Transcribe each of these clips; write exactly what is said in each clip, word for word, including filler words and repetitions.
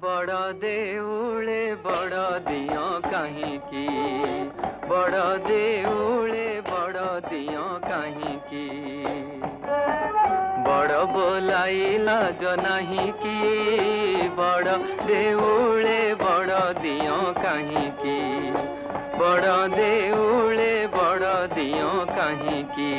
बड़ देउले बड़ दियो कहीं की, बड़ देउले बड़ दियो कहीं की, बड़ बोलाइला जो नहीं की, बड़ देउले बड़ दियो कहीं की, बड़ देउले बड़ दियो कहीं की।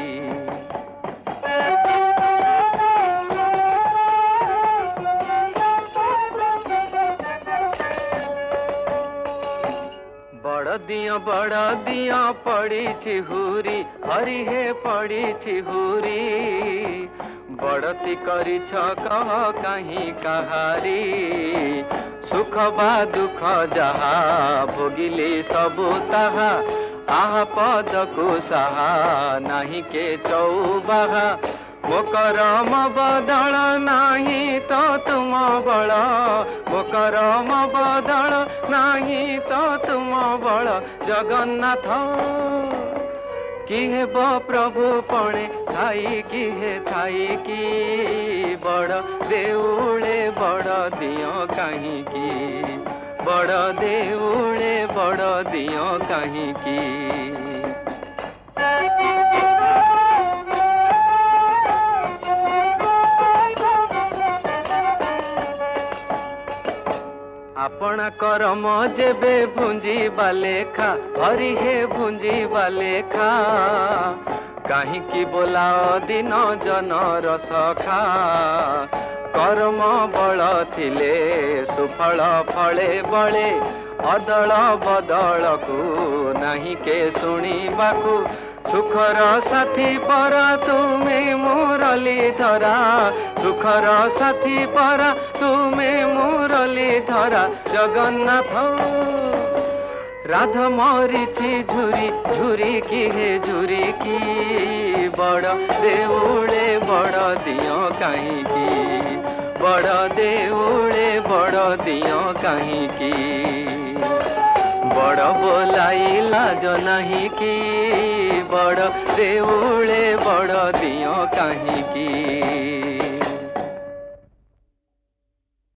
बड़ दिया बड़ दिया पड़ी छिहुरी, हरि हे पड़ी छिहुरी, बड़ती करी कह कहीं कहारी, सुख बा दुख जहा भोगिली सबु ताहा, आह पद को सहा नहीं के चौबाहा, मो करम बदल नहीं तो तुम बड़, मो करम बदल नहीं तो तुम बड़, जगन्नाथ किहे बो प्रभु पणे थाई किहे थाई की, बड़ देउले बड़ दियो कहीं की, बड़ देउले बड़ दियो कहीं की। अपना करम जेबे भुंजी बालेखा, हरि हे भुंजी बालेखा, कहीं की बोलाओ दिन जन रसखा, कर्म बल थिले सुफल फले बले, अदल बदल को नहीं के शुणिबाकू, सुखर साथी पर तुमे मुरली धरा, सुखर साथी पर तुमे मुरली धरा, जगन्नाथ राध मरीची झुरी झुरी की हे झुरी की, बड़ देउले बड़ दियो कहीं की, बड़ देउले बड़ दियो कहीं की, बड़ बोलाइला जो नहीं की, बड़ देउले बड़ दियो कहीं की।